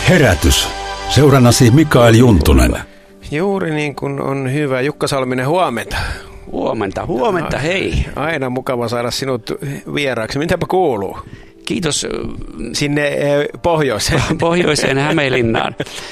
Herätys. Seurannasi Mikael Juntunen. Juuri niin kuin on hyvä. Jukka Salminen, huomenta. Huomenta, hei. Aina mukava saada sinut vieraaksi. Mitäpä kuuluu? Kiitos. Sinne pohjoiseen. Pohjoiseen Hämeenlinnaan.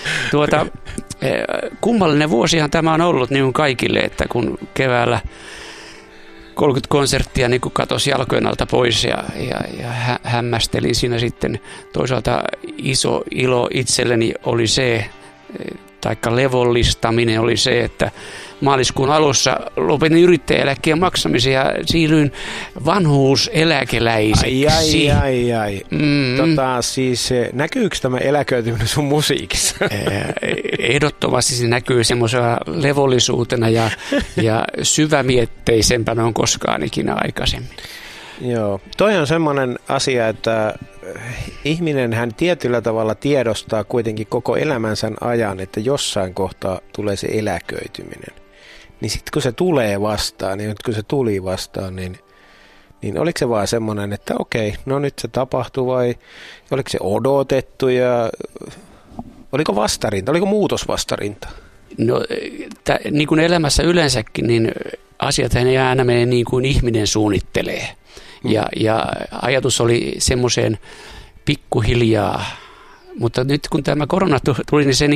Kummallinen vuosihan tämä on ollut niin kaikille, että kun keväällä 30 konserttia niin katosi jalkojen alta pois ja hämmästelin siinä sitten. Toisaalta iso ilo itselleni oli se, taikka levollistaminen oli se, että maaliskuun alussa lopetin yrittäjäeläkkeen maksamisen ja siirryin vanhuuseläkeläiseksi. Ai. Siis näkyykö tämä eläköityminen sun musiikissa? Ehdottomasti se näkyy semmoisena levollisuutena ja syvämietteisempänä on koskaan ikinä aikaisemmin. Joo, toi on semmoinen asia, että ihminen hän tietyllä tavalla tiedostaa kuitenkin koko elämänsä ajan, että jossain kohtaa tulee se eläköityminen. Niin sitten kun se tulee vastaan, niin nyt kun se tuli vastaan, niin oliko se vaan semmoinen, että okei, no nyt se tapahtui vai oliko se odotettu ja oliko vastarinta, oliko muutosvastarinta? No niin kuin elämässä yleensäkin, niin asiat ei aina mene niin kuin ihminen suunnittelee. Ja ajatus oli semmoiseen pikkuhiljaa, mutta nyt kun tämä korona tuli, niin se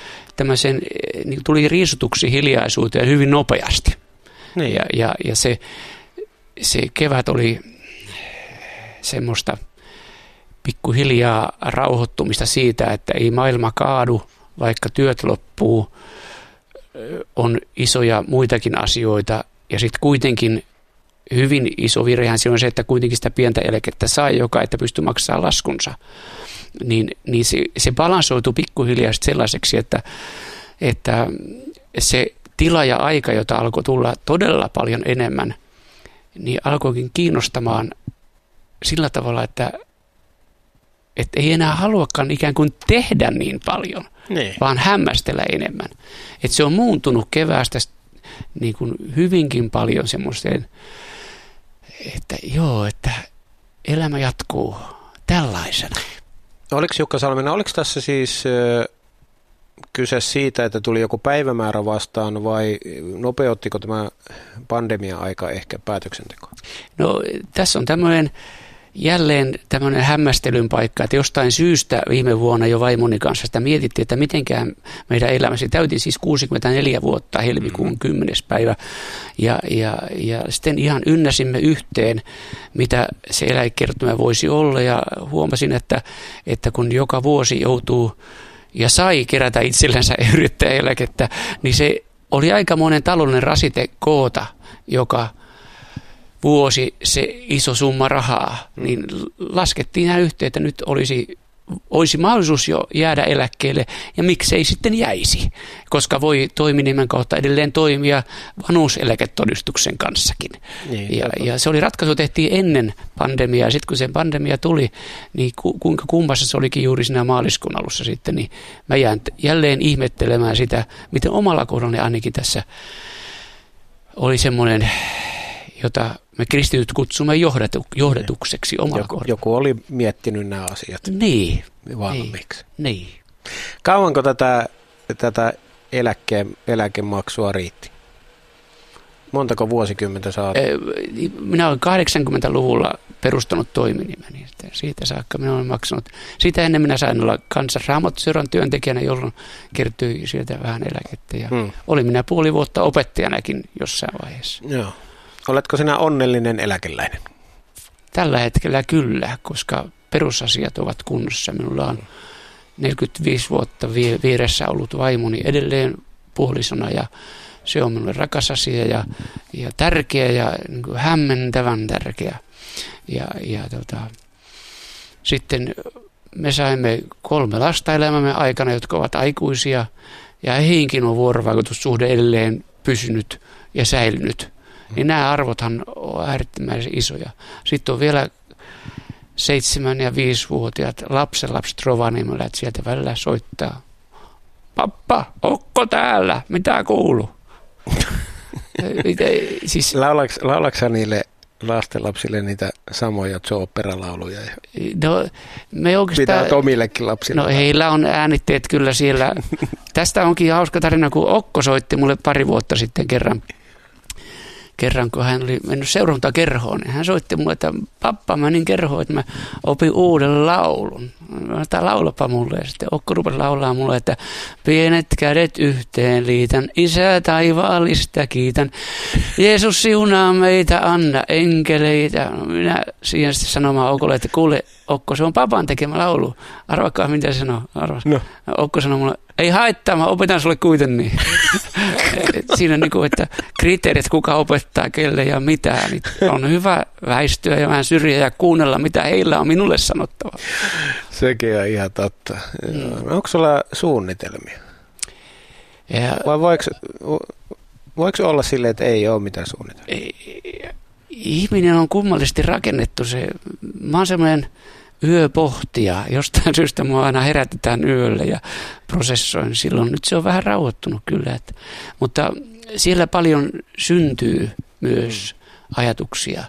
tuli riisutuksi hiljaisuuteen hyvin nopeasti. Niin. Ja se kevät oli semmoista pikkuhiljaa rauhoittumista siitä, että ei maailma kaadu, vaikka työt loppuu, on isoja muitakin asioita ja sitten kuitenkin hyvin iso virhehän se on se, että kuitenkin sitä pientä eläkettä sai joka, että pystyy maksamaan laskunsa. Niin se balansoitu pikkuhiljaa sellaiseksi, että se tila ja aika, jota alkoi tulla todella paljon enemmän, niin alkoikin kiinnostamaan sillä tavalla, että ei enää haluakaan ikään kuin tehdä niin paljon, vaan hämmästellä enemmän. Että se on muuntunut keväästä niin kuin hyvinkin paljon semmoiseen, että elämä jatkuu tällaisena. Oliko Jukka Salminen, oliko tässä siis kyse siitä, että tuli joku päivämäärä vastaan vai nopeuttiko tämä pandemia-aika ehkä päätöksentekoa? No tässä on jälleen tämmöinen hämmästelyn paikka, että jostain syystä viime vuonna jo vaimoni kanssa sitä mietittiin, että mitenkään meidän elämäsi täytin siis 64 vuotta helmikuun 10. päivä ja sitten ihan ynnäsimme yhteen, mitä se eläkekertymä voisi olla ja huomasin, että kun joka vuosi joutuu ja sai kerätä itsellensä yrittäjäeläkettä, niin se oli aikamoinen taloudellinen rasite koota, joka vuosi se iso summa rahaa, niin laskettiin nämä yhteen, että nyt olisi mahdollisuus jo jäädä eläkkeelle ja miksei sitten jäisi, koska voi toiminimen kautta edelleen toimia vanhuuseläketodistuksen kanssakin. Ja se oli ratkaisu, tehtiin ennen pandemiaa ja sitten kun se pandemia tuli, niin kuinka kummassa se olikin juuri siinä maaliskuun alussa sitten, niin mä jään jälleen ihmettelemään sitä, miten omalla kohdallani ainakin tässä oli semmoinen, jota me kristityt kutsumme johdatukseksi omalla kohdalla. Joku oli miettinyt nämä asiat valmiiksi. Niin. Kauanko tätä eläkemaksua riitti? Montako vuosikymmentä saat? Minä olen 80-luvulla perustanut toiminimeni. Siitä saakka minä olen maksanut. Siitä ennen minä sain olla Kansanraamattoseuran työntekijänä, jolloin kertyi sieltä vähän eläkettä. Ja olin minä puoli vuotta opettajanakin jossain vaiheessa. Joo. Oletko sinä onnellinen eläkeläinen? Tällä hetkellä kyllä, koska perusasiat ovat kunnossa. Minulla on 45 vuotta vieressä ollut vaimoni edelleen puolisona ja se on minulle rakas asia ja tärkeä ja niin kuin hämmentävän tärkeä. Sitten me saimme 3 lasta elämämme aikana, jotka ovat aikuisia ja heihinkin on vuorovaikutussuhde edelleen pysynyt ja säilynyt. Niin nämä arvothan on äärettömän isoja. Sitten on vielä 7- ja 5-vuotiaat lapsenlapset Rovaniemellä, että sieltä välillä soittaa. Pappa, onko täällä? Mitä kuuluu? Siis laulaksä niille lastenlapsille niitä samoja Zoo-operalauluja? No, me oikeastaan... Pitää omillekin lapsille. No heillä on äänitteet kyllä siellä. Tästä onkin hauska tarina, kun Okko soitti mulle pari vuotta sitten kerran, kun hän oli mennyt seurantakerhoon, niin hän soitti mulle, että pappa, mä niin kerhoon, että mä opin uuden laulun. Tämä laulapa mulle. Ja sitten Okko rupesi laulaa mulle, että pienet kädet yhteen liitän, Isä taivaallista kiitän. Jeesus siunaa meitä, anna enkeleitä. Minä siihen sitten sanomaan Okolle, että kuule Okko, se on papan tekemä laulu. Arvakaa, mitä se sanoo. No. Okko sanoi mulle, ei haittaa, mä opetan sulle kuitenkin. Siinä on niin kuin, että kriteerit, kuka opettaa kelle ja mitä, niin on hyvä väistyä ja vähän syrjiä ja kuunnella, mitä heillä on minulle sanottava. Sekin on ihan totta. Onko sulla suunnitelmia? Vai voiko olla silleen, että ei ole mitään suunnitelmia? Ihminen on kummallisesti rakennettu. Mä oon semmoinen yöpohtija. Jostain syystä mua aina herätetään yöllä ja prosessoin silloin. Nyt se on vähän rauhoittunut kyllä. Mutta siellä paljon syntyy myös ajatuksia.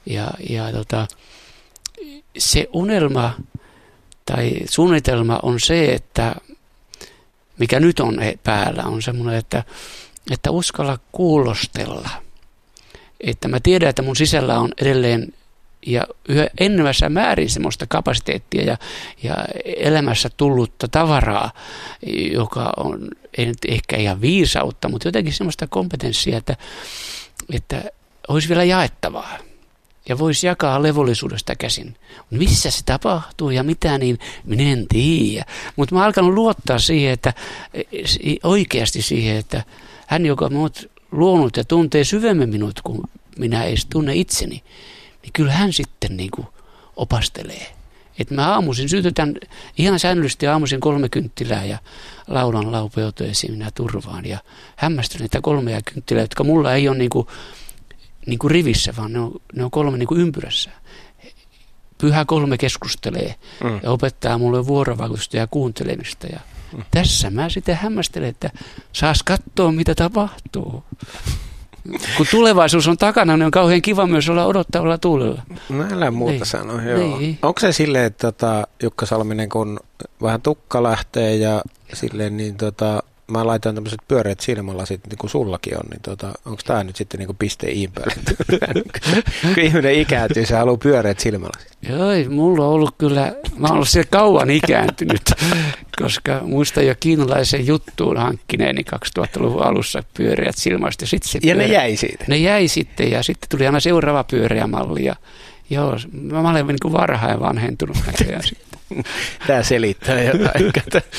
Se unelma tai suunnitelma on se, että mikä nyt on päällä, on semmoinen, että uskalla kuulostella. Että mä tiedän, että mun sisällä on edelleen ja yhä enenevässä määrin semmoista kapasiteettia ja elämässä tullutta tavaraa, joka on ei nyt ehkä ihan viisautta, mutta jotenkin semmoista kompetenssia, että olisi vielä jaettavaa. Ja voisi jakaa levollisuudesta käsin. Missä se tapahtuu ja mitä, niin minä en tiedä. Mutta mä oon alkanut luottaa siihen, että oikeasti siihen, että hän, joka minut luonut ja tuntee syvemmin minut, kun minä edes tunne itseni, niin kyllä hän sitten niin kuin opastelee. Että mä aamuisin sytytän ihan säännöllisesti aamuisin 3 kynttilää ja laulan laupeuteesi minä turvaan. Ja hämmästyn niitä 3 kynttilää, jotka mulla ei ole niin kuin rivissä, vaan ne on 3 niin kuin ympyrässä. Pyhä 3 keskustelee ja opettaa mulle vuorovaikutusta ja kuuntelemista. Ja tässä mä sitten hämmästelen, että saas katsoa, mitä tapahtuu. Kun tulevaisuus on takana, niin on kauhean kiva myös olla odottavalla tuulella. No älä muuta sano, joo. Onko se silleen, että Jukka Salminen, kun vähän tukka lähtee ja silleen, niin mä laitan tämmöiset pyöreät silmälasit, niin kuin sullakin on, niin onko tämä nyt sitten niin kuin piste iin päälle? Kun ihminen ikääntyy, se haluaa pyöreät silmälasit. Joo, mulla on ollut kyllä, mä oon ollut siellä kauan ikääntynyt, koska muistan jo kiinalaisen juttuun hankkineeni 2000-luvun alussa pyöreät silmälasit. Ja ne jäi siitä? Ne jäi sitten ja sitten tuli aina seuraava pyöreä malli. Ja, joo, mä olen niin kuin varhain vanhentunut näköjään sitten. Tämä selittää jotain.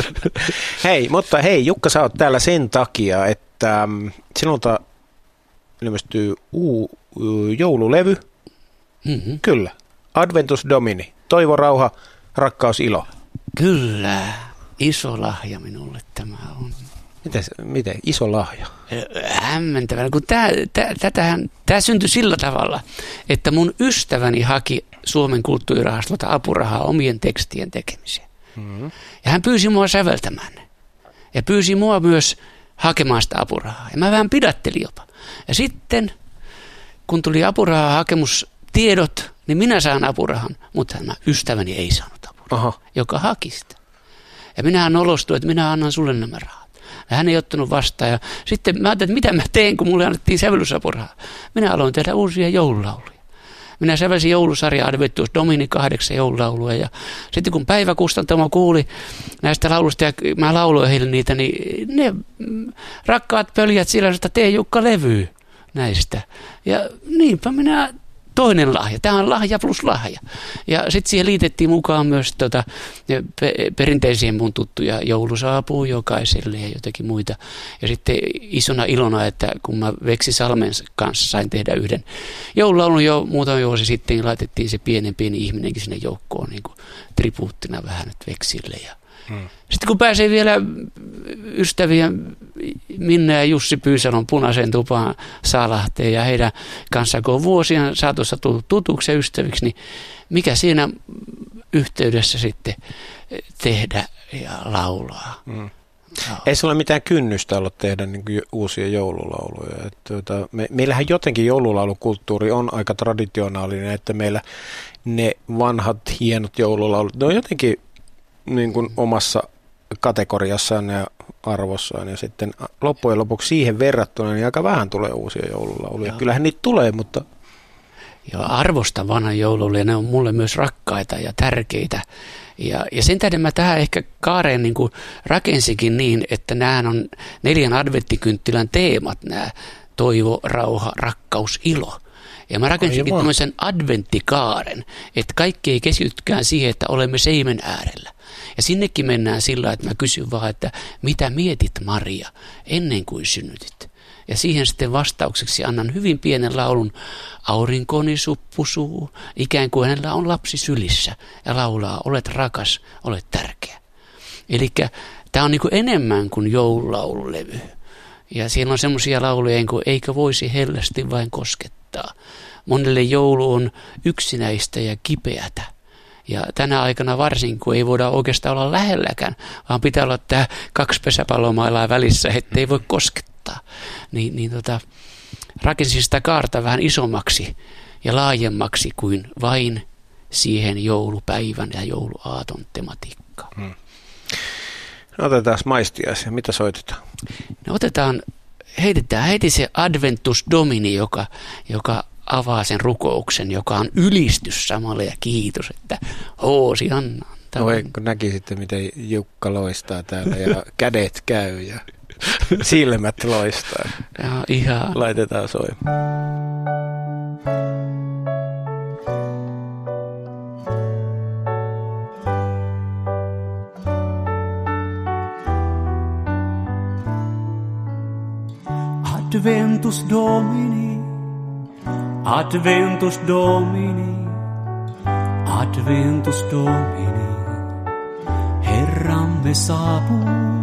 Hei, Jukka, sä oot täällä sen takia, että sinulta ilmestyy joululevy. Mm-hmm. Kyllä. Adventus Domini. Toivo, rauha, rakkaus, ilo. Kyllä. Iso lahja minulle tämä on. Miten? Iso lahja? Hämmentävää. Tämä syntyi sillä tavalla, että mun ystäväni haki Suomen kulttuurirahastolta apurahaa omien tekstien tekemiseen. Mm-hmm. Ja hän pyysi mua säveltämään ne. Ja pyysi mua myös hakemaan sitä apurahaa. Ja mä vähän pidättelin jopa. Ja sitten, kun tuli apurahahakemustiedot, niin minä saan apurahan, mutta tämä ystäväni ei saanut apurahaa, joka haki sitä. Ja minähän olostuin, että minä annan sulle nämä rahat. Ja hän ei ottanut vastaan. Ja sitten mä ajattelin, että mitä mä teen, kun mulle annettiin sävellysapurahaa. Minä aloin tehdä uusia joululauluja. Minä sävelsin joulusarja Adventus Domini 8 joululaulua. Ja sitten kun päiväkustantamo kuuli näistä laulusta ja mä lauloin heille niitä, niin ne rakkaat pöljät sillä, että tee Jukka levy näistä. Ja niinpä minä toinen lahja. Tämä on lahja plus lahja. Ja sitten siihen liitettiin mukaan myös perinteisiä mun tuttuja. Joulu saapuu jokaiselle ja jotakin muita. Ja sitten isona ilona, että kun mä Veksi Salmen kanssa sain tehdä yhden joululaulun jo muutama vuosi sitten, niin laitettiin se pieni ihminenkin sinne joukkoon niin kuin tribuuttina vähän nyt Veksille. Ja sitten kun pääsee vielä ystäviä Minna ja Jussi Pyysalon Punaisen tupaan Saalahteen ja heidän kanssaan, kun on vuosien saatossa tullut tutuksi ja ystäviksi, niin mikä siinä yhteydessä sitten tehdä ja laulaa. Ei se ole mitään kynnystä ollut tehdä niin kuin uusia joululauluja. Meillähän jotenkin joululaulukulttuuri on aika traditionaalinen, että meillä ne vanhat hienot joululaulut, ne on jotenkin niin kuin omassa kategoriassaan ja arvossaan. Ja sitten loppujen lopuksi siihen verrattuna niin aika vähän tulee uusia joululauluja. Kyllähän niitä tulee, mutta... Joo, arvostan vanhan joululauluja, ne on mulle myös rakkaita ja tärkeitä. Ja sen tähden mä tähän ehkä kaareen niin kuin rakensikin niin, että nämä on 4 adventtikynttilän teemat, nämä toivo, rauha, rakkaus, ilo. Ja mä rakensinkin tämmöisen adventtikaaren, että kaikki ei keskitykään siihen, että olemme seimen äärellä. Ja sinnekin mennään sillä, että mä kysyn vaan, että mitä mietit Maria ennen kuin synnytit? Ja siihen sitten vastaukseksi annan hyvin pienen laulun, aurinkoni suppusuu, ikään kuin hänellä on lapsi sylissä ja laulaa, olet rakas, olet tärkeä. Eli tämä on niin kuin enemmän kuin joululaululevy. Ja siellä on semmoisia lauluja, kuin eikö voisi hellästi vain koskettaa. Monelle joulu on yksinäistä ja kipeätä. Ja tänä aikana varsinkin, kun ei voida oikeastaan olla lähelläkään, vaan pitää olla tämä 2 pesäpallomailaa välissä, ettei voi koskettaa. Rakensin sitä kaarta vähän isommaksi ja laajemmaksi kuin vain siihen joulupäivän ja jouluaaton tematiikkaan. No otetaan maistiaisia. Mitä soitetaan? No heitetään heti se Adventus Domini, joka avaa sen rukouksen, joka on ylistys samalla ja kiitos, että Hoosianna. Kun näkisitte, miten Jukka loistaa täällä ja kädet käy ja silmät loistaa. Ja ihan. Laitetaan soimaan. Adventus Domini, Adventus Domini, Adventus Domini, Herramme saapuu.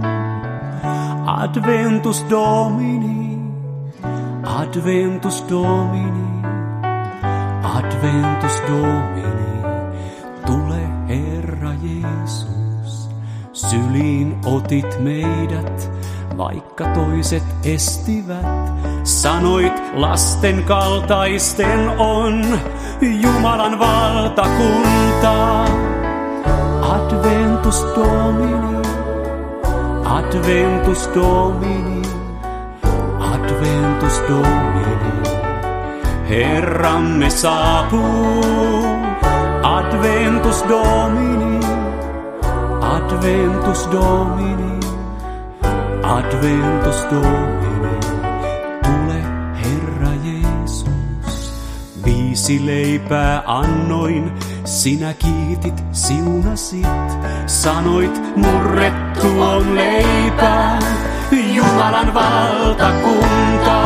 Adventus Domini, Adventus Domini, Adventus Domini, tule Herra Jeesus, syliin otit meidät, vaikka toiset estivät. Sanoit lasten kaltaisten on Jumalan valtakunta. Adventus Domini, Adventus Domini, Adventus Domini, Herramme saapuu. Adventus Domini, Adventus Domini, Adventus Domini, tule Herra Jeesus. 5 leipää annoin, sinä kiitit, siunasit, sanoit murrettu on leipää, Jumalan valtakunta.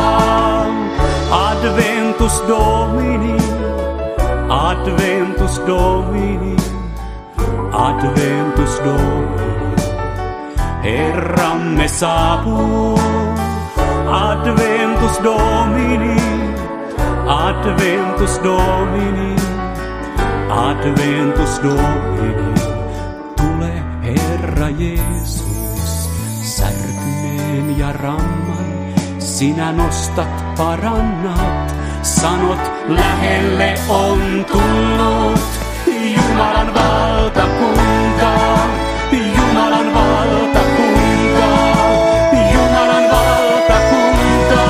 Adventus Domini, Adventus Domini, Adventus Domini, Herramme saapuu. Adventus Domini, Adventus Domini, Adventus Domini, tule Herra Jeesus. Särkyneen ja ramman sinä nostat, parannat, sanot lähelle on tullut Jumalan valtakunta, Jumalan valtakunta, Jumalan valtakunta.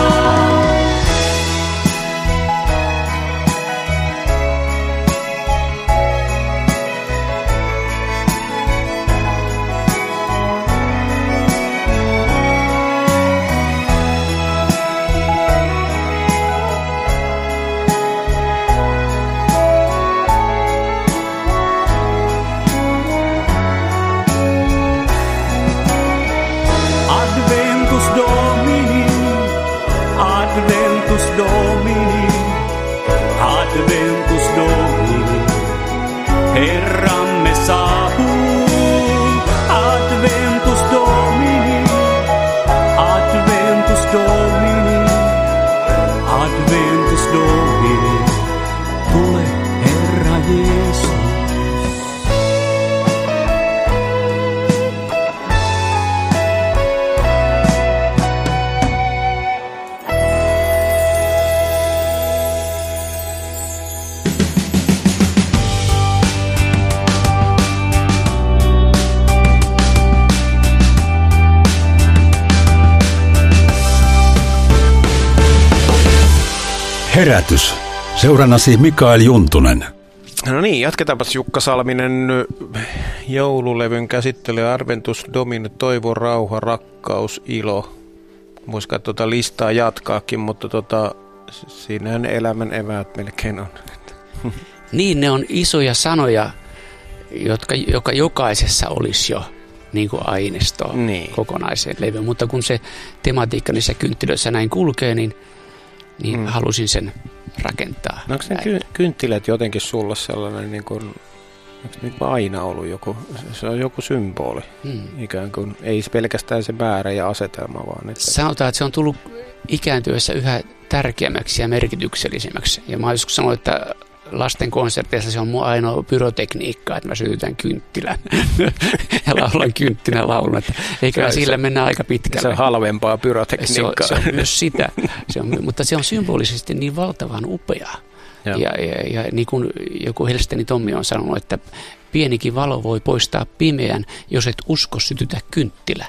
Herätys. Seurannasi Mikael Juntunen. No niin, jatketaanpas Jukka Salminen. Joululevyn käsittely, Arventus, Domine, toivo, rauha, rakkaus, ilo. Voisi tuota listaa jatkaakin, mutta siinähän elämän eväät melkein on. Niin, ne on isoja sanoja, joka jokaisessa olisi jo niin kuin aineistoa kokonaiseen levyyn. Mutta kun se tematiikka niissä kynttilöissä näin kulkee, niin halusin sen rakentaa. No, onko ne kynttilät jotenkin sulla sellainen, niin kuin, onko niin kuin aina ollut joku, se on joku symboli, ikään kuin, ei pelkästään se määrä ja asetelma, vaan että... Sanotaan, että se on tullut ikääntyessä yhä tärkeämmäksi ja merkityksellisemmäksi. Ja mä joskus sanoin, että lasten konserteissa se on mun ainoa pyrotekniikka, että mä sytytän kynttilän ja laulan kynttilän laulun, että eikä sillä mennä aika pitkälle. Se on halvempaa pyrotekniikkaa. Se on myös sitä, mutta se on symbolisesti niin valtavan upeaa. Ja niin kuin joku Hellstenin Tommi on sanonut, että pienikin valo voi poistaa pimeän, jos et usko sytytä kynttilä.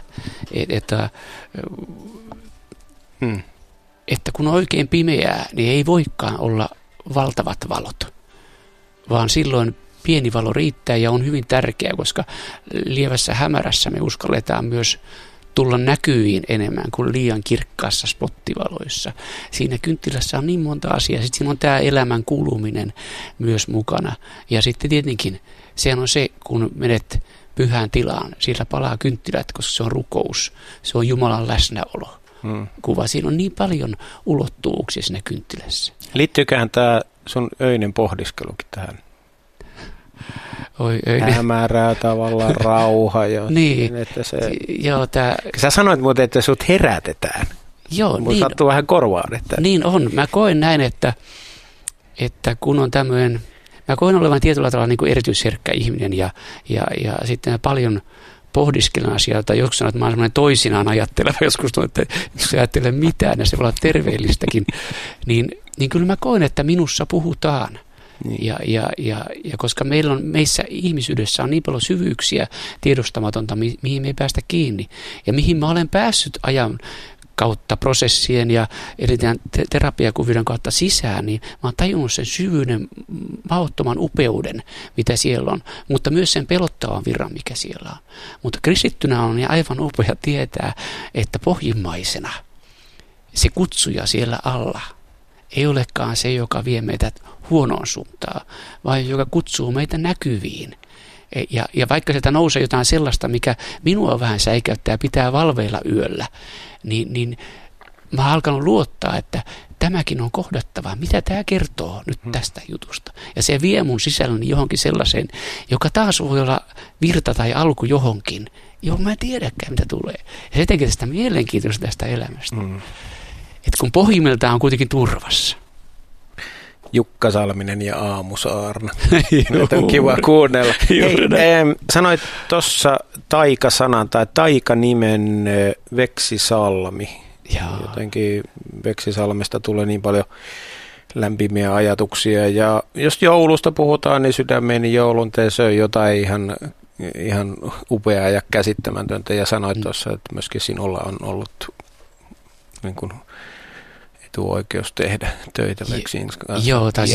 Että kun on oikein pimeää, niin ei voikaan olla valtavat valot, vaan silloin pieni valo riittää ja on hyvin tärkeää, koska lievässä hämärässä me uskalletaan myös tulla näkyviin enemmän kuin liian kirkkaassa spottivaloissa. Siinä kynttilässä on niin monta asiaa. Sitten siinä on tämä elämän kuluminen myös mukana. Ja sitten tietenkin se on se, kun menet pyhään tilaan, siellä palaa kynttilät, koska se on rukous, se on Jumalan läsnäolo. Kuva. Siinä on niin paljon ulottuvuuksia siinä kynttilässä. Liittyyköhän tämä sun öinen pohdiskelukin tähän? Hämärää tavallaan, rauha. Niin. Että se... Joo, Sä sanoit muuten, että sut herätetään. Joo, niin. Sattuu vähän korvaan. Että... Niin on. Mä koen näin, että kun on tämmöinen... Mä koen olevan tietyllä tavalla niin kuin erityisherkkä ihminen ja sitten paljon... pohdiskelen asiaa, tai joskus sanon, että mä olen semmoinen toisinaan ajatteleva, joskus sanon, että jos ei ajattele mitään, ja se voi olla terveellistäkin, niin kyllä mä koen, että minussa puhutaan. Niin. Ja koska meissä ihmisyydessä on niin paljon syvyyksiä tiedostamatonta, mihin me ei päästä kiinni, ja mihin mä olen päässyt ajan kautta prosessien ja eli terapiakuvioiden kautta sisään, niin mä oon tajunnut sen syvyyden, mahdottoman upeuden, mitä siellä on, mutta myös sen pelottavan virran, mikä siellä on. Mutta kristittynä on aivan upea tietää, että pohjimmaisena se kutsuja siellä alla ei olekaan se, joka vie meitä huonoon suuntaan, vaan joka kutsuu meitä näkyviin. Ja vaikka sieltä nousee jotain sellaista, mikä minua vähän säikäyttää ja pitää valveilla yöllä, niin mä oon alkanut luottaa, että tämäkin on kohdattava. Mitä tämä kertoo nyt tästä jutusta? Ja se vie mun sisälläni johonkin sellaiseen, joka taas voi olla virta tai alku johonkin, johon mä en tiedäkään, mitä tulee. Ja se tekee tästä mielenkiintoista tästä elämästä. Että kun pohjimmiltaan on kuitenkin turvassa. Jukka Salminen ja Aamu Saarna. Nyt on kiva kuunnella. Hei, sanoit tuossa taikasanan tai taikanimen Veksisalmi. Jotenkin Veksisalmesta tulee niin paljon lämpimiä ajatuksia. Ja jos joulusta puhutaan, niin sydämeni joulunteessa on jotain ihan upeaa ja käsittämätöntä. Ja sanoit tuossa, että myöskin sinulla on ollut niin kuin etuoikeus tehdä töitä Veksin kanssa. Joo, tai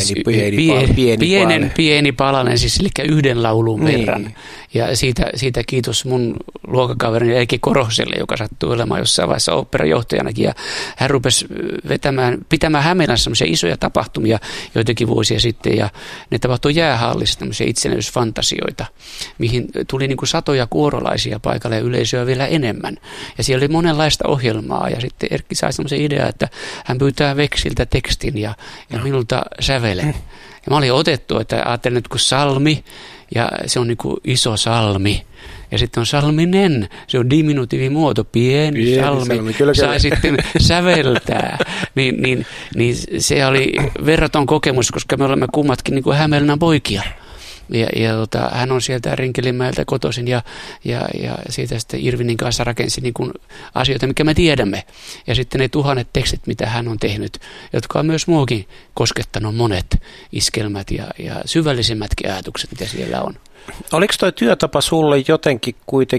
pieni palanen, siis eli yhden laulun verran. Ja siitä kiitos mun luokakaverini Eiki Korhoselle, joka sattui olemaan jossain vaiheessa oopperajohtajanakin. Ja hän rupesi pitämään Hämeenlässä semmoisia isoja tapahtumia joitakin vuosia sitten. Ja ne tapahtui jäähallissa tämmöisiä itsenäisyysfantasioita, mihin tuli niin kuin satoja kuorolaisia paikalle ja yleisöä vielä enemmän. Ja siellä oli monenlaista ohjelmaa. Ja sitten Erkki sai semmoisen idean, että hän pyytää Veksiltä tekstin ja minulta sävelen. Ja mä olin otettu, että ajattelin nyt kun salmi, ja se on niin kuin iso salmi. Ja sitten on salminen, se on diminutiivimuoto, pieni salmi, sai sitten säveltää. Niin se oli verraton kokemus, koska me olemme kummatkin niin kuin Hämeenlinnan poikia. Ja hän on sieltä Rinkelinmäeltä kotoisin ja siitä sitten Irvinin kanssa rakensi niin kuin asioita, mikä me tiedämme. Ja sitten ne 1000 tekstit, mitä hän on tehnyt, jotka on myös muukin koskettanut monet iskelmät ja syvällisimmätkin ajatukset, mitä siellä on. Oliko toi työtapa sulle jotenkin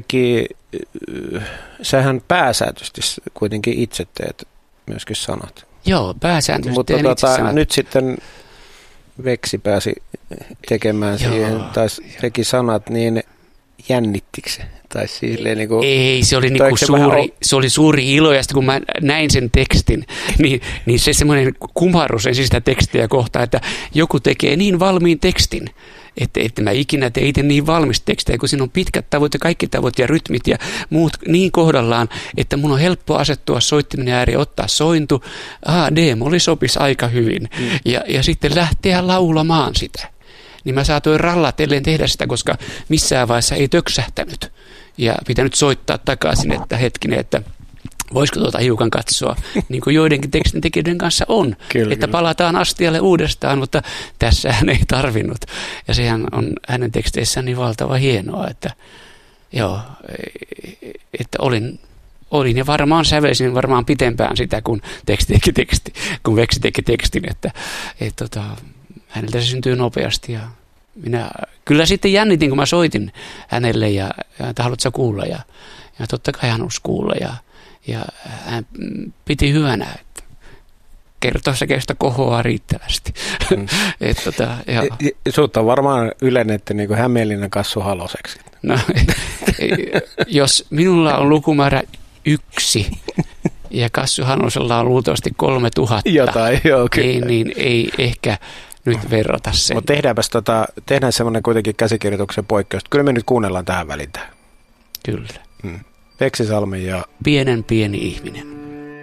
kuitenkin, sähän pääsääntöisesti kuitenkin itse teet myöskin sanat? Joo, pääsääntöisesti. Mutta nyt sitten Veksi pääsi tekemään siihen, tai teki sanat, niin jännittikö se? Tai silleen niin kuin, ei, se oli, niinku se oli suuri ilo, ja sitten kun mä näin sen tekstin, niin se semmoinen kumarus ensin sitä tekstiä kohtaan, että joku tekee niin valmiin tekstin, että mä ikinä tein itse niin valmista tekstiä, kun siinä on pitkät tavut ja kaikki tavut ja rytmit ja muut niin kohdallaan, että mun on helppo asettua soittimen ääreen, ottaa sointu, D-molli sopisi aika hyvin, ja sitten lähteä laulamaan sitä. Niin mä saatoin rallatellen tehdä sitä, koska missään vaiheessa ei töksähtänyt. Ja pitänyt soittaa takaisin, että hetkinen, että voisiko hiukan katsoa, niin kuin joidenkin tekstintekijöiden kanssa on. Kyllä, että palataan astialle uudestaan, mutta tässä hän ei tarvinnut. Ja sehän on hänen teksteissään niin valtava hienoa, että joo, että olin ja varmaan sävelsin varmaan pitempään sitä, kun kun Veksi teki tekstin, että häneltä se syntyy nopeasti ja minä kyllä sitten jännitin, kun mä soitin hänelle ja haluatko sä kuulla ja totta kai hän halusi kuulla ja hän piti hyvänä, että kertoo se kestä kohoaa riittävästi. Suutta on varmaan ylennetty niin kuin Hämeenlinnan Kassu Haloseksi. No, jos minulla on lukumäärä 1 ja Kassu Hanosella on luultavasti 3000, jotain, joo, niin ei ehkä nyt verrata sen. Mutta tehdään semmoinen kuitenkin käsikirjoituksen poikkeus. Kyllä me nyt kuunnellaan tähän väliin. Kyllä. Veksi Salmi ja Pienen pieni ihminen.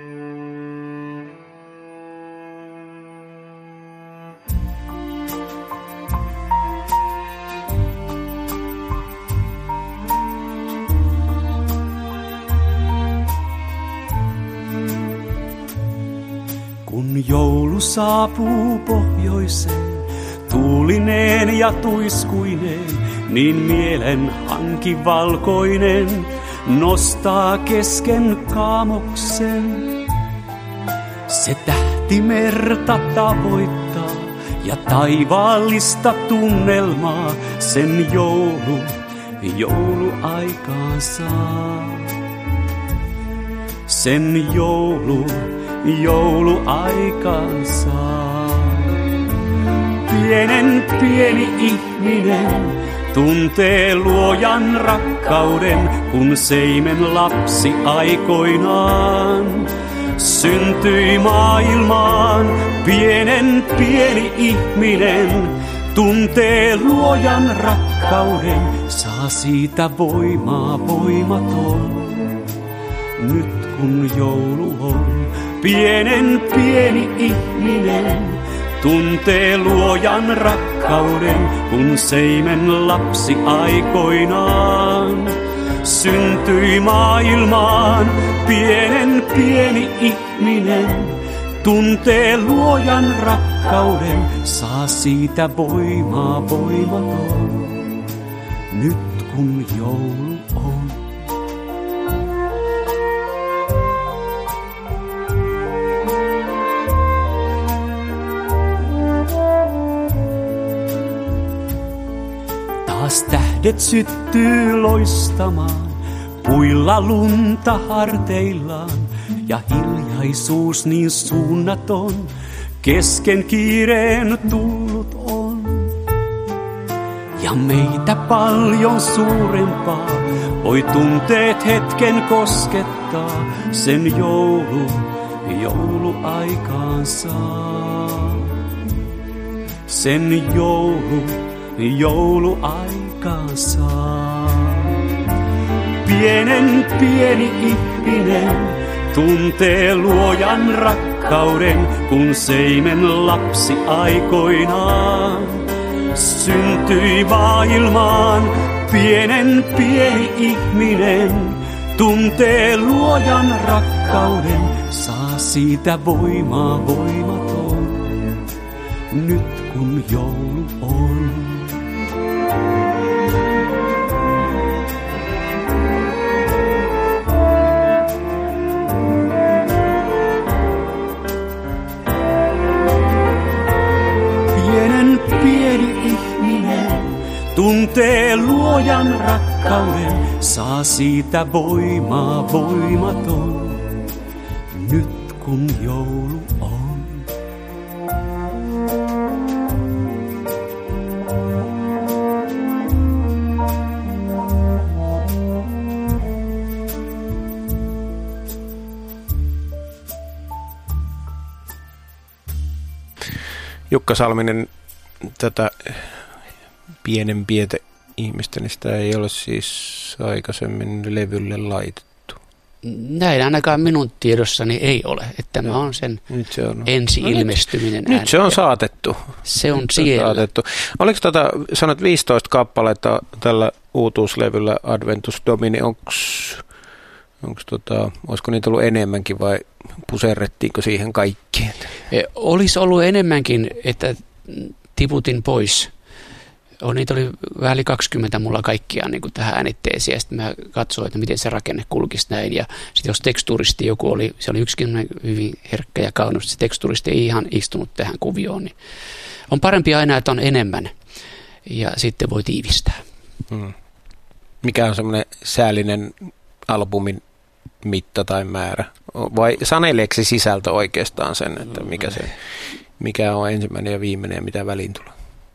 Kun joulu saapuu pohjoiseen, tuulineen ja tuiskuineen, niin mielen hanki valkoinen nostaa kesken kaamoksen. Se tähti merta tavoittaa ja taivaallista tunnelmaa sen joulu aikaan saa. Sen joulu aikaan saa. Pieni ihminen tuntee luojan rakkauden, kun seimen lapsi aikoinaan syntyi maailmaan. Pieni ihminen tuntee luojan rakkauden, saa siitä voimaa voimaton. Nyt kun joulu on, pieni ihminen tuntee luojan rakkauden, kun seimen lapsi aikoinaan syntyi maailmaan. Pieni ihminen tuntee luojan rakkauden, saa siitä voimaa voimaton. Nyt kun joulu on. Taas tähdet syttyy loistamaan, puilla lunta harteillaan, ja hiljaisuus niin suunnaton kesken kiireen tullut on. Ja meitä paljon suurempaa voi tunteet hetken koskettaa, sen joulu aikaan saa. Sen joulu aikaan saa. Pieni ihminen tuntee luojan rakkauden, kun seimen lapsi aikoinaan syntyi maailmaan. Pieni ihminen tuntee luojan rakkauden, saa siitä voimaa voimaton. Nyt kun joulu on. Pieni ihminen tuntee luojan rakkauden, saa siitä voimaa voimaton. Nyt kun joulu on. Jukka Salminen, tätä pienen pientä ihmistä, niin sitä ei ole siis aikaisemmin levylle laitettu. Näin ainakaan minun tiedossani ei ole, että tämä on sen ensi-ilmestyminen. Nyt se on saatettu. Se on siellä. Saatettu. Oliko sanot 15 kappaletta tällä uutuuslevyllä Adventus Domini, olisiko niitä ollut enemmänkin vai puserrettiinko siihen kaikkeen? Olisi ollut enemmänkin, että tiputin pois. Niitä oli vähän 20 mulla kaikkiaan niin kuin tähän äänitteeseen, ja sitten mä katsoin, että miten se rakenne kulkisi näin, ja sitten jos teksturisti joku oli, se oli yksikin hyvin herkkä ja kaunis, se teksturisti ei ihan istunut tähän kuvioon, niin on parempi aina, että on enemmän, ja sitten voi tiivistää. Mikä on semmoinen säällinen albumin mitta tai määrä? Vai saneleeksi sisältö oikeastaan sen, että mikä on ensimmäinen ja viimeinen ja mitä väliin tulee?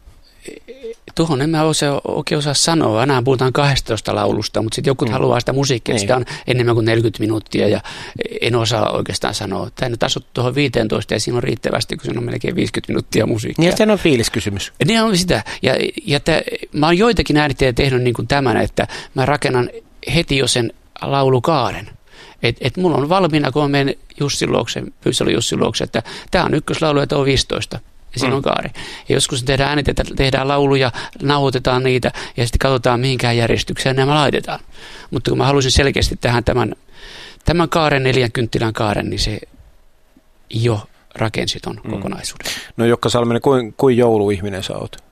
Tuohon en mä oikein osaa sanoa. Aina puhutaan 12 laulusta, mutta sitten joku haluaa sitä musiikkia. Sitä on enemmän kuin 40 minuuttia ja en osaa oikeastaan sanoa. Tämä nyt asut tuohon 15 ja siinä on riittävästi, kun se on melkein 50 minuuttia musiikkia. Niin, se on fiiliskysymys. Niin on sitä. Mä oon joitakin äänittäjiä tehnyt niin kuin tämän, että mä rakennan heti jo sen laulukaaren. Et mulla on valmiina, kun mä menen Jussin luokse, Pyysälön Jussin luokse, että tämä on ykköslaulu ja tuo on 15. Ja siinä on kaari. Ja joskus tehdään lauluja, nauhoitetaan niitä ja sitten katsotaan mihinkään järjestykseen nämä laitetaan. Mutta kun mä halusin selkeästi tähän tämän kaaren, 4 kynttilän kaaren, niin se jo rakensi ton kokonaisuuden. No Jukka Salminen, kuin jouluihminen sä oot?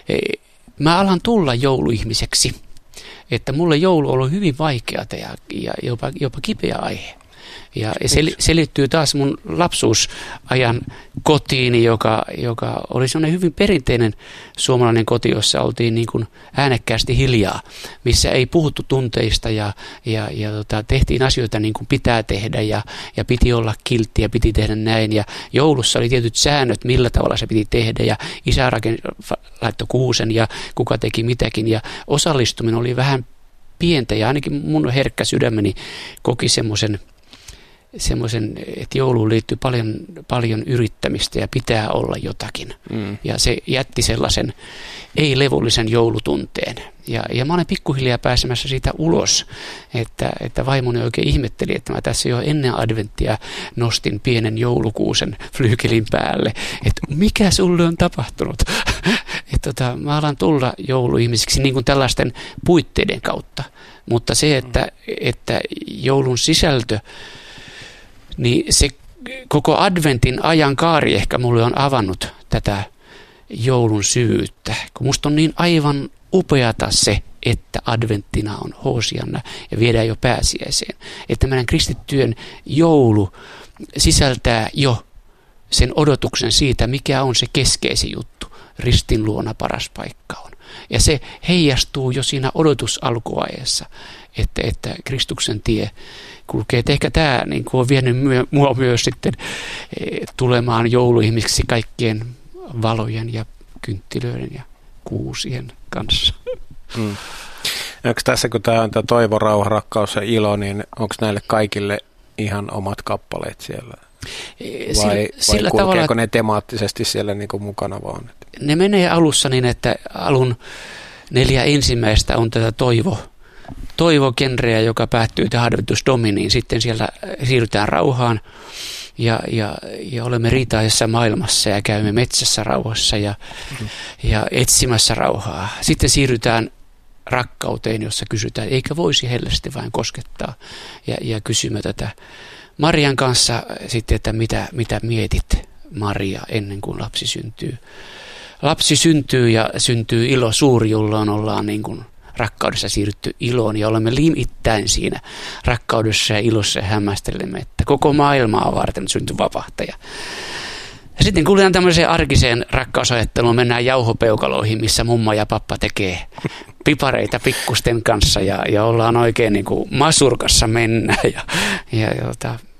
Mä alan tulla jouluihmiseksi. Että mulle joulu on ollut hyvin vaikeata ja jopa kipeä aihe. Ja se liittyy taas mun lapsuusajan kotiini, joka oli sellainen hyvin perinteinen suomalainen koti, jossa oltiin niin kuin äänekkäästi hiljaa, missä ei puhuttu tunteista ja tehtiin asioita niin kuin pitää tehdä ja piti olla kiltti ja piti tehdä näin. Ja joulussa oli tietyt säännöt, millä tavalla se piti tehdä ja isä laittoi kuusen ja kuka teki mitäkin ja osallistuminen oli vähän pientä ja ainakin mun herkkä sydämeni koki semmoisen, että jouluun liittyy paljon yrittämistä ja pitää olla jotakin. Ja se jätti sellaisen ei-levollisen joulutunteen. Ja mä olen pikkuhiljaa pääsemässä siitä ulos, että vaimoni oikein ihmetteli, että mä tässä jo ennen adventtia nostin pienen joulukuusen flyykelin päälle. Että mikä sulle on tapahtunut? Mä alan tulla jouluihmisiksi niin kuin tällaisten puitteiden kautta. Mutta se, että joulun sisältö, niin se koko adventin ajan kaari ehkä mulle on avannut tätä joulun syvyyttä. Kun musta on niin aivan upeata se, että adventtina on Hoosianna ja viedään jo pääsiäiseen. Että meidän kristittyjen joulu sisältää jo sen odotuksen siitä, mikä on se keskeisin juttu. Ristin luona paras paikka on. Ja se heijastuu jo siinä odotusalkuvaiheessa, että Kristuksen tie kulkee. Et ehkä tämä niin on vienyt mua myös sitten tulemaan jouluihmisiksi kaikkien valojen ja kynttilöiden ja kuusien kanssa. Onko tässä, kun tämä on tämä toivo, rauha, rakkaus ja ilo, niin onko näille kaikille ihan omat kappaleet siellä? Vai kulkeeko ne temaattisesti siellä niin kuin mukana vaan? Ne menee alussa niin, että alun 4 ensimmäistä on tätä toivogenreä, joka päättyy tähän Adventus Dominiin. Sitten siellä siirrytään rauhaan ja olemme riitaisessa maailmassa ja käymme metsässä rauhassa ja etsimässä rauhaa. Sitten siirrytään rakkauteen, jossa kysytään, eikä voisi hellästi vain koskettaa ja kysymme tätä Marian kanssa sitten, että mitä mietit, Maria, ennen kuin lapsi syntyy. Lapsi syntyy ja syntyy ilo suuri, jolloin ollaan niin kuin rakkaudessa siirrytty iloon ja olemme limittäin siinä rakkaudessa ja ilossa ja hämmästelemme, että koko maailmaa varten syntyy vapahtaja. Ja sitten kuljetaan tämmöiseen arkiseen rakkausajatteluun, mennään jauhopeukaloihin, missä mumma ja pappa tekee pipareita pikkusten kanssa ja ollaan oikein niin kuin masurkassa mennä.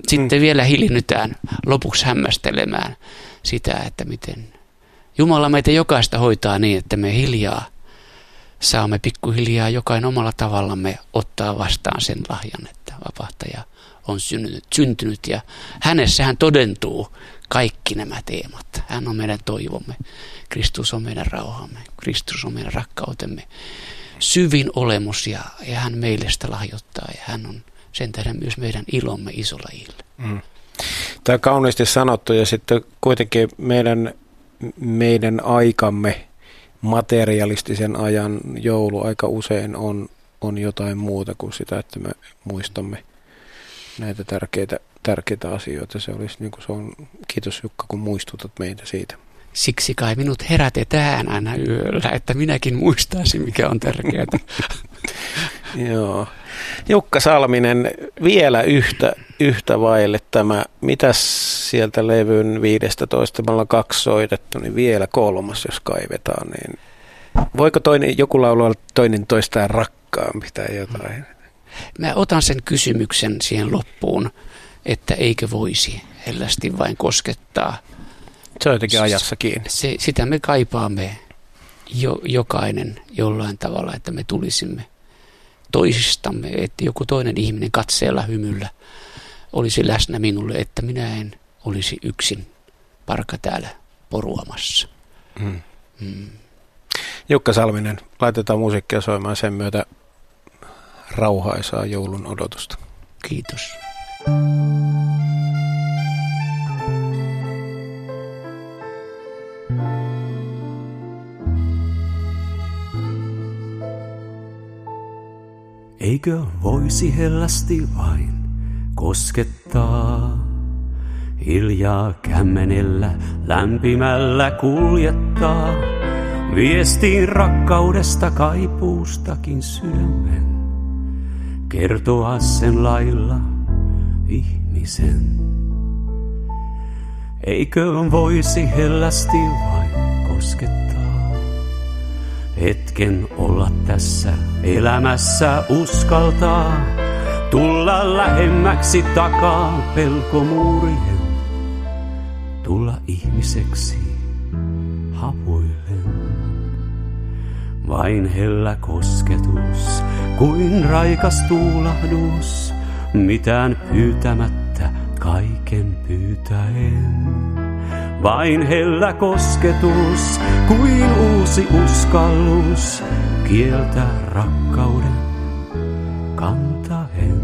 Sitten vielä hiljennytään lopuksi hämmästelemään sitä, että miten Jumala meitä jokaista hoitaa niin, että me hiljaa saamme pikkuhiljaa jokainen omalla tavallamme ottaa vastaan sen lahjan, että vapahtaja on syntynyt ja hänessähän todentuu kaikki nämä teemat. Hän on meidän toivomme, Kristus on meidän rauhamme, Kristus on meidän rakkautemme syvin olemus ja hän meille sitä lahjoittaa ja hän on sen tähden myös meidän ilomme isolla iillä. Tämä on kauniisti sanottu ja sitten kuitenkin meidän aikamme, materialistisen ajan joulu aika usein on jotain muuta kuin sitä, että me muistamme näitä tärkeitä asioita. Se olisi niin kuin se on, kiitos Jukka, kun muistutat meitä siitä. Siksi kai minut herätetään aina yöllä, että minäkin muistaisin, mikä on tärkeää. Joo. Jukka Salminen, vielä yhtä vaille tämä. Mitäs sieltä levyn 15, me ollaan 2 soitettu, niin vielä 3, jos kaivetaan. Niin voiko joku laulu olla toinen toistaan rakkaampi tai jotain? Mä otan sen kysymyksen siihen loppuun, että eikö voisi hellästi vain koskettaa. Se on jotenkin ajassa kiinni. Sitä me kaipaamme jokainen jollain tavalla, että me tulisimme toisistamme, että joku toinen ihminen katseella hymyllä olisi läsnä minulle, että minä en olisi yksin parka täällä poruamassa. Jukka Salminen, laitetaan musiikkia soimaan sen myötä rauhaisaa joulun odotusta. Kiitos. Eikö voisi hellästi vain koskettaa, hiljaa kämmenellä lämpimällä kuljettaa, viestiin rakkaudesta kaipuustakin sydämen, kertoa sen lailla ihmisen. Eikö voisi hellästi vain koskettaa, hetken olla tässä elämässä uskaltaa, tulla lähemmäksi takaa pelkomuurien, tulla ihmiseksi hapuillen. Vain hellä kosketus, kuin raikas tuulahdus, mitään pyytämättä kaiken pyytäen. Vain hellä kosketus, kuin uusi uskallus, kieltää rakkauden kantaen.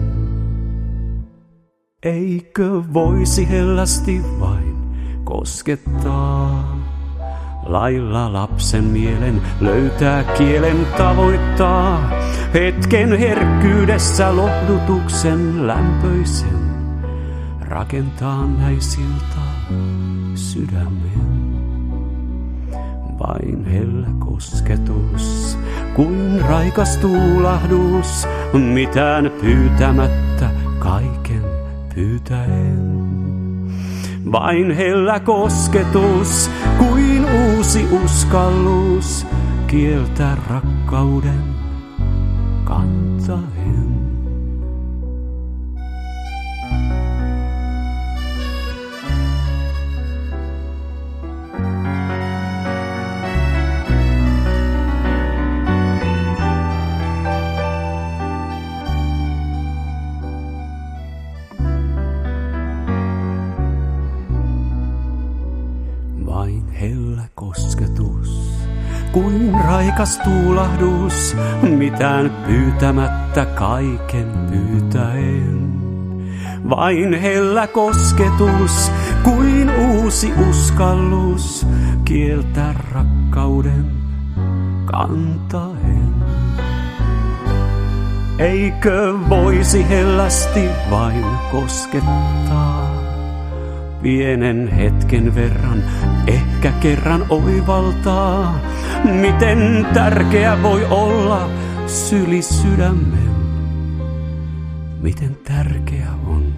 Eikö voisi hellästi vain koskettaa, lailla lapsen mielen löytää kielen tavoittaa, hetken herkkyydessä lohdutuksen lämpöisen, rakentaa näisilta sydämen. Vain hellä kosketus, kuin raikas tuulahdus, mitään pyytämättä kaiken pyytäen. Vain hellä kosketus, kuin uusi uskallus, kieltää rakkauden kantaen. Kuin raikas tuulahdus, mitään pyytämättä kaiken pyytäen. Vain hellä kosketus, kuin uusi uskallus, kieltää rakkauden kantaen. Eikö voisi hellästi vain koskettaa, pienen hetken verran, ehkä kerran oivaltaa, miten tärkeä voi olla syli sydämen. Miten tärkeä on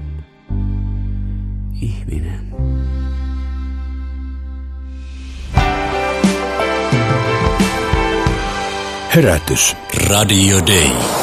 ihminen. Herätys. Radio Day.